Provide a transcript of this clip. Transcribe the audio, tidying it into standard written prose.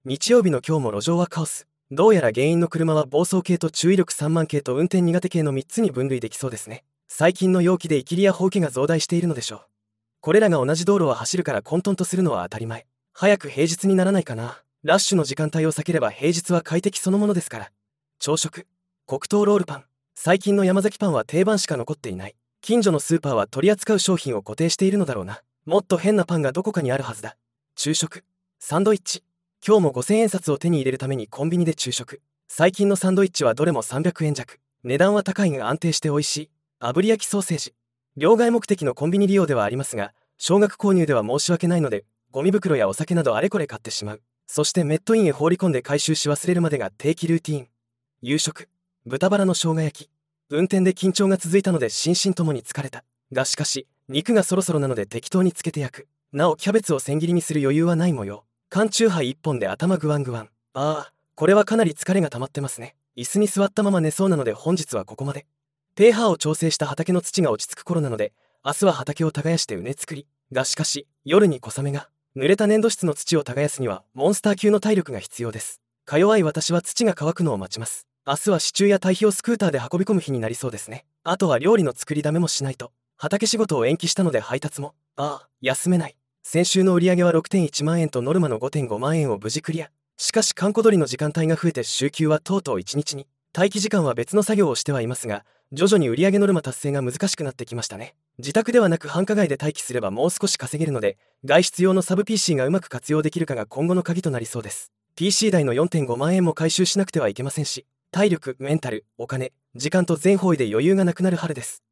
日曜日の今日も路上はカオス。どうやら原因の車は暴走系と注意力3万系と運転苦手系の3つに分類できそうですね。最近の陽気でイキリや放棄が増大しているのでしょう。これらが同じ道路を走るから混沌とするのは当たり前。早く平日にならないかな。ラッシュの時間帯を避ければ平日は快適そのものですから。朝食、黒糖ロールパン。最近の山崎パンは定番しか残っていない。近所のスーパーは取り扱う商品を固定しているのだろうな。もっと変なパンがどこかにあるはずだ。昼食、サンドイッチ。今日も5000円札を手に入れるためにコンビニで昼食。最近のサンドイッチはどれも300円弱。値段は高いが安定して美味しい。炙り焼きソーセージ。両替目的のコンビニ利用ではありますが、少額購入では申し訳ないので、ゴミ袋やお酒などあれこれ買ってしまう。そしてメットインへ放り込んで回収し忘れるまでが定期ルーティーン。夕食、豚バラの生姜焼き。運転で緊張が続いたので心身ともに疲れた。がしかし、肉がそろそろなので適当につけて焼く。なおキャベツを千切りにする余裕はない模様。缶チューハイ1本で頭グワングワン。これはかなり疲れが溜まってますね。椅子に座ったまま寝そうなので本日はここまで。pH を調整した畑の土が落ち着く頃なので、明日は畑を耕して畝作り。がしかし、夜に小雨が。濡れた粘土質の土を耕すにはモンスター級の体力が必要です。か弱い私は土が乾くのを待ちます。明日は支柱や堆肥をスクーターで運び込む日になりそうですね。あとは料理の作りだめもしないと。畑仕事を延期したので配達も。休めない。先週の売上は 6.1 万円とノルマの 5.5 万円を無事クリア。しかし閑古鳥の時間帯が増えて週休はとうとう1日に。待機時間は別の作業をしてはいますが、徐々に売上ノルマ達成が難しくなってきましたね。自宅ではなく繁華街で待機すればもう少し稼げるので、外出用のサブ PC がうまく活用できるかが今後の鍵となりそうです。PC 代の 4.5 万円も回収しなくてはいけませんし、体力、メンタル、お金、時間と全方位で余裕がなくなる春です。